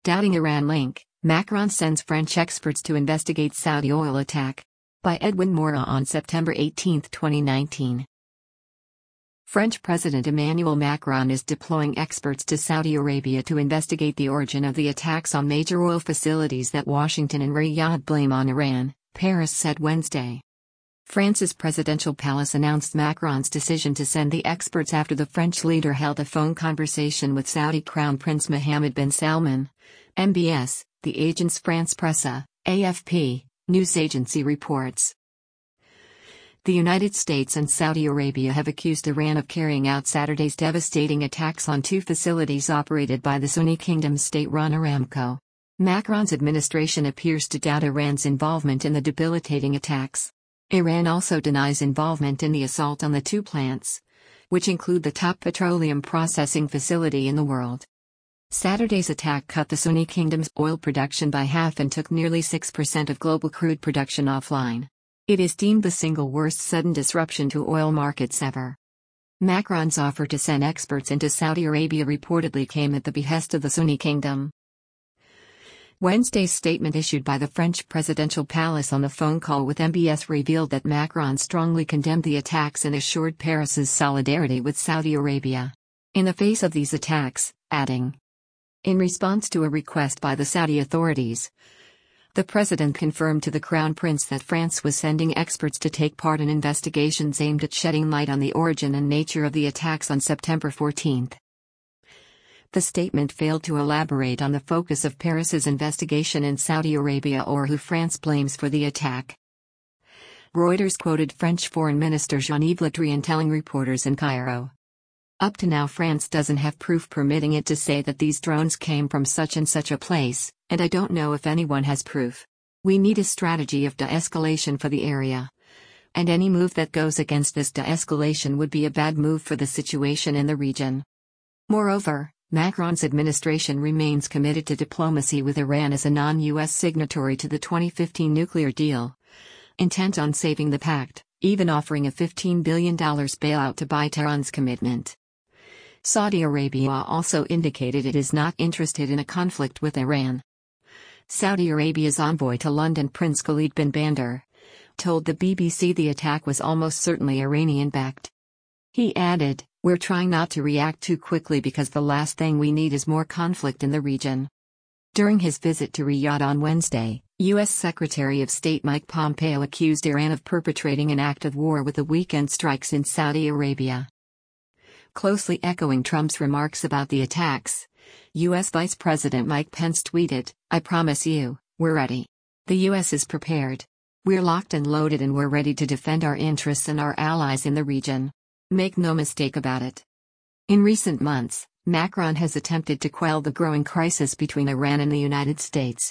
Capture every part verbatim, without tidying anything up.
Doubting Iran link, Macron sends French experts to investigate Saudi oil attack. By Edwin Mora on September eighteenth, twenty nineteen. French President Emmanuel Macron is deploying experts to Saudi Arabia to investigate the origin of the attacks on major oil facilities that Washington and Riyadh blame on Iran, Paris said Wednesday. France's presidential palace announced Macron's decision to send the experts after the French leader held a phone conversation with Saudi Crown Prince Mohammed bin Salman. M B S, the Agence France Presse, A F P, news agency reports. The United States and Saudi Arabia have accused Iran of carrying out Saturday's devastating attacks on two facilities operated by the Sunni Kingdom's state-run Aramco. Macron's administration appears to doubt Iran's involvement in the debilitating attacks. Iran also denies involvement in the assault on the two plants, which include the top petroleum processing facility in the world. Saturday's attack cut the Sunni Kingdom's oil production by half and took nearly six percent of global crude production offline. It is deemed the single worst sudden disruption to oil markets ever. Macron's offer to send experts into Saudi Arabia reportedly came at the behest of the Sunni Kingdom. Wednesday's statement issued by the French presidential palace on the phone call with M B S revealed that Macron strongly condemned the attacks and assured Paris's solidarity with Saudi Arabia in the face of these attacks, adding, in response to a request by the Saudi authorities, the president confirmed to the Crown Prince that France was sending experts to take part in investigations aimed at shedding light on the origin and nature of the attacks on September fourteenth. The statement failed to elaborate on the focus of Paris's investigation in Saudi Arabia or who France blames for the attack. Reuters quoted French Foreign Minister Jean-Yves Le Drian telling reporters in Cairo, "Up to now France doesn't have proof permitting it to say that these drones came from such and such a place, and I don't know if anyone has proof. We need a strategy of de-escalation for the area. And any move that goes against this de-escalation would be a bad move for the situation in the region." Moreover, Macron's administration remains committed to diplomacy with Iran as a non-U S signatory to the twenty fifteen nuclear deal, intent on saving the pact, even offering a fifteen billion dollars bailout to buy Tehran's commitment. Saudi Arabia also indicated it is not interested in a conflict with Iran. Saudi Arabia's envoy to London, Prince Khalid bin Bandar, told the B B C the attack was almost certainly Iranian-backed. He added, "We're trying not to react too quickly because the last thing we need is more conflict in the region." During his visit to Riyadh on Wednesday, U S Secretary of State Mike Pompeo accused Iran of perpetrating an act of war with the weekend strikes in Saudi Arabia. Closely echoing Trump's remarks about the attacks, U S Vice President Mike Pence tweeted, "I promise you, we're ready. The U S is prepared. We're locked and loaded and we're ready to defend our interests and our allies in the region. Make no mistake about it." In recent months, Macron has attempted to quell the growing crisis between Iran and the United States.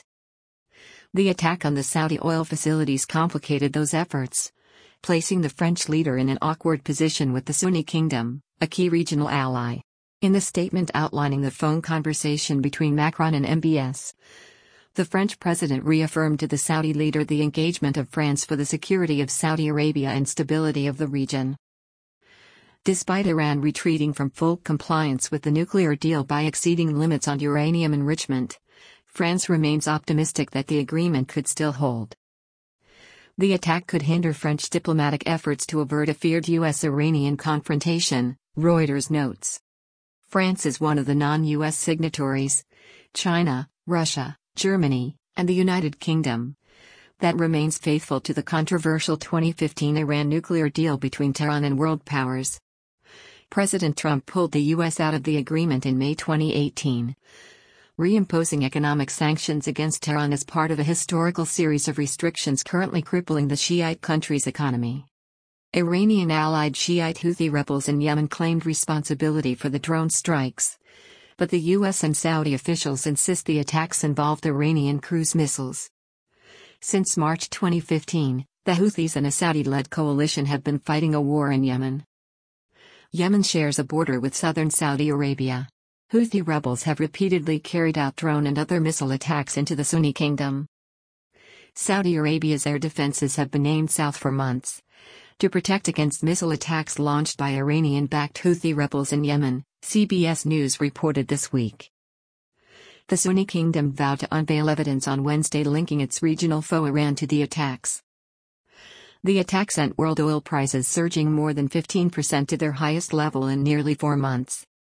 The attack on the Saudi oil facilities complicated those efforts, placing the French leader in an awkward position with the Sunni Kingdom, a key regional ally. In the statement outlining the phone conversation between Macron and M B S, the French president reaffirmed to the Saudi leader the engagement of France for the security of Saudi Arabia and stability of the region. Despite Iran retreating from full compliance with the nuclear deal by exceeding limits on uranium enrichment, France remains optimistic that the agreement could still hold. The attack could hinder French diplomatic efforts to avert a feared U S-Iranian confrontation, Reuters notes. France is one of the non-U S signatories, China, Russia, Germany, and the United Kingdom, that remains faithful to the controversial twenty fifteen Iran nuclear deal between Tehran and world powers. President Trump pulled the U S out of the agreement in May twenty eighteen, reimposing economic sanctions against Tehran as part of a historical series of restrictions currently crippling the Shiite country's economy. Iranian-allied Shiite Houthi rebels in Yemen claimed responsibility for the drone strikes, but the U S and Saudi officials insist the attacks involved Iranian cruise missiles. Since March twenty fifteen, the Houthis and a Saudi-led coalition have been fighting a war in Yemen. Yemen shares a border with southern Saudi Arabia. Houthi rebels have repeatedly carried out drone and other missile attacks into the Sunni Kingdom. Saudi Arabia's air defenses have been aimed south for months to protect against missile attacks launched by Iranian-backed Houthi rebels in Yemen, C B S News reported this week. The Sunni kingdom vowed to unveil evidence on Wednesday linking its regional foe Iran to the attacks. The attack sent world oil prices surging more than fifteen percent to their highest level in nearly four months.